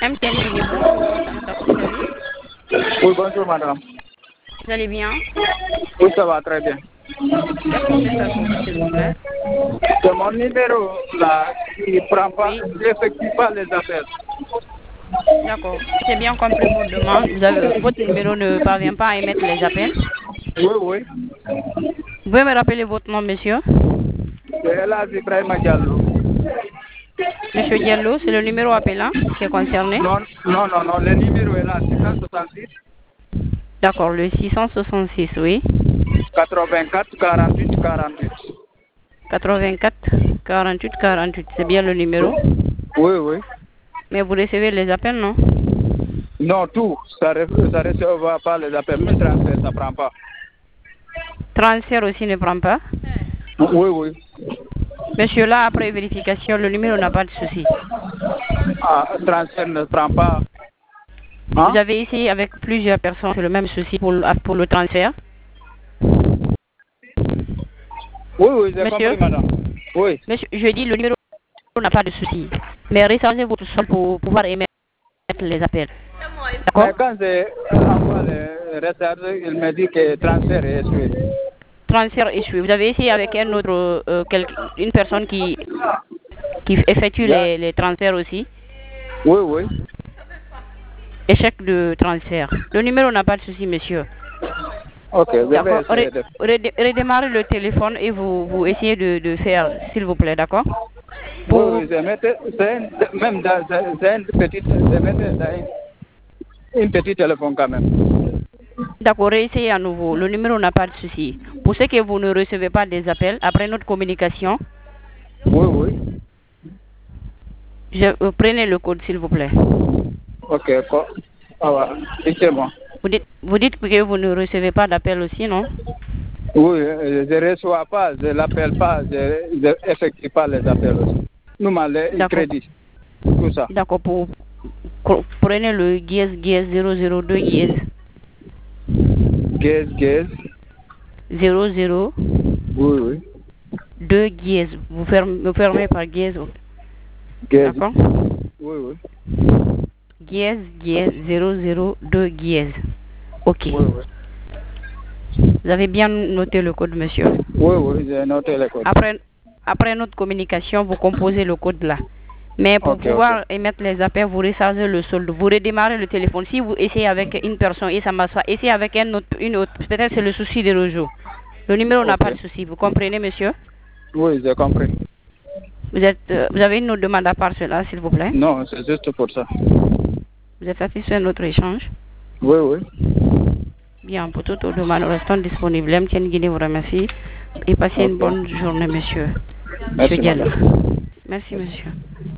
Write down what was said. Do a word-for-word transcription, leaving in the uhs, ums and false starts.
M T N Guinée, bonjour, c'est notre service. Oui, bonjour madame. Vous allez bien? Oui, ça va très bien. Quel compte est-ce pour vous, s'il vous plaît? C'est mon numéro là qui ne prend pas, Oui, qui n'effectue pas les appels. d'accord. J'ai bien compris votre demande. Vous avez, votre numéro ne parvient pas à émettre les appels. Oui, oui. Vous pouvez me rappeler votre nom, monsieur? C'est Elas Ibrahima Diallo. Monsieur Diallo, c'est le numéro appelant qui est concerné. Non, non, non, non, le numéro est là, six cent soixante-six, D'accord, le six cent soixante-six, oui. quatre-vingt-quatre, quarante-huit, quarante-huit. quatre-vingt-quatre, quarante-huit, quarante-huit, c'est bien le numéro. Oui, oui. Mais vous recevez les appels, non? Non, tout, ça ne ça recevra pas les appels, même transfert, ça ne prend pas. Transfert aussi ne prend pas. Oui, oui. Monsieur, là, après vérification, le numéro n'a pas de souci. Ah, transfert ne prend pas. Vous Hein? avez essayé avec plusieurs personnes, c'est le même souci pour, le- pour le transfert. Oui, oui, j'ai Monsieur, compris madame. Oui. monsieur, je dis le numéro n'a pas de souci. Mais rechargez votre sol pour pouvoir émettre les appels. D'accord? Mais quand j'ai envoie le retard, il me dit que transfert est échoué. Transfert échoué. Vous avez essayé avec un autre, euh, quel- une personne qui, qui effectue Yeah. les, les transferts aussi. Oui, oui. Échec de transfert. Le numéro n'a pas de souci, monsieur. Ok, je vais D'accord? essayer Ré- de... redé- Redémarrez le téléphone et vous, vous essayez de, de faire, s'il vous plaît, d'accord? Oui, Pour, oui, je mettais, c'est un- même dans, c'est c'est un petit, je mettais dans un, un petit téléphone quand même. d'accord, réessayez à nouveau. Le numéro n'a pas de souci. Pour ce que vous ne recevez pas des appels, après notre communication, Oui, oui. je, euh, prenez le code, s'il vous plaît. Ok, quoi? Ah, ouais. Dites-moi. Vous dites, vous dites que vous ne recevez pas d'appel aussi, non? Oui, euh, je ne reçois pas, je ne l'appelle pas, je n'effectue pas les appels aussi. Nous, le D'accord. crédit, tout ça. D'accord, pour, co- prenez le G S G S zéro zéro deux G S Gaz, gaz. zéro zéro Oui, oui. deux G S. Vous fermez, vous fermez par G S. Gaz. D'accord? Oui, oui. G S G S zéro zéro deux G S. Ok. Oui, oui. Vous avez bien noté le code, monsieur. Oui, oui, j'ai noté le code. Après, après notre communication, vous composez le code là. Mais pour Ok, pouvoir ok. émettre les appels, vous rechargez le solde. Vous redémarrez le téléphone. Si vous essayez avec une personne et ça marche pas, essayez avec un autre, une autre. Peut-être c'est le souci de réseau. Le numéro n'a Ok. pas de souci. Vous comprenez, monsieur? Oui, j'ai compris. Vous êtes, euh, vous avez une autre demande à part cela, s'il vous plaît? Non, c'est juste pour ça. Vous êtes satisfait de notre échange? Oui, oui. Bien, pour toute autre demande, nous restons disponibles. M T N Guinée vous remercie et passez une Ok. bonne journée, monsieur. Monsieur Merci, Diallo. madame. Merci, monsieur.